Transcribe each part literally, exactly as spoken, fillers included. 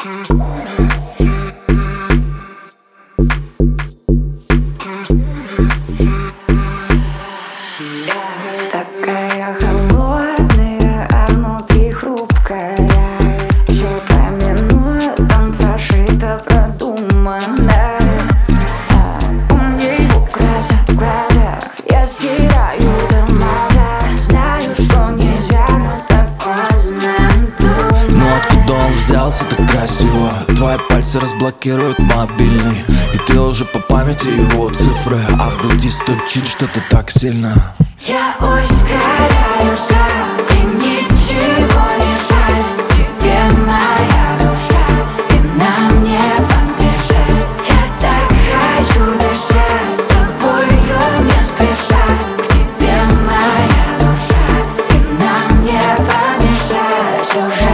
Такая холодная, а внутри хрупкая. Все помянуто, там прошито, продумано. А у нее гроза в глазах, я стираю тормоза. Знаю, что нельзя, но так поздно. Ну откуда он взялся так красиво? Твои пальцы разблокируют мобильный, и ты уже по памяти его цифры, а в груди стучит что-то так сильно. Я ускоряю шаг, и ничего не жаль. К тебе моя душа, и нам не помешать. Я так хочу дышать с тобою не спеша. К тебе моя душа, и нам не помешать уже.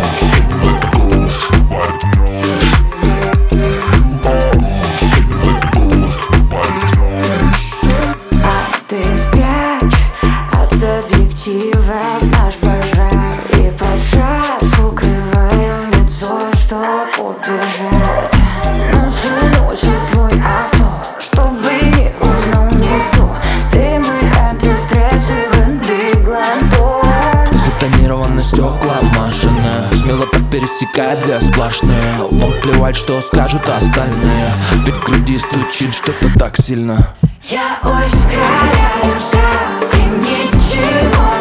А ты спрячь от объектива в наш пожар, и под шарф укрываем лицо, чтоб убежать. Ну заносит твой авто, чтобы не узнал никто. Ты мой антистресс и воды глоток. Затонированные стекла машины смело так пересекает две сплошные. Вам плевать, что скажут остальные, ведь в груди стучит что-то так сильно. Я ускоряю шаг, и ничего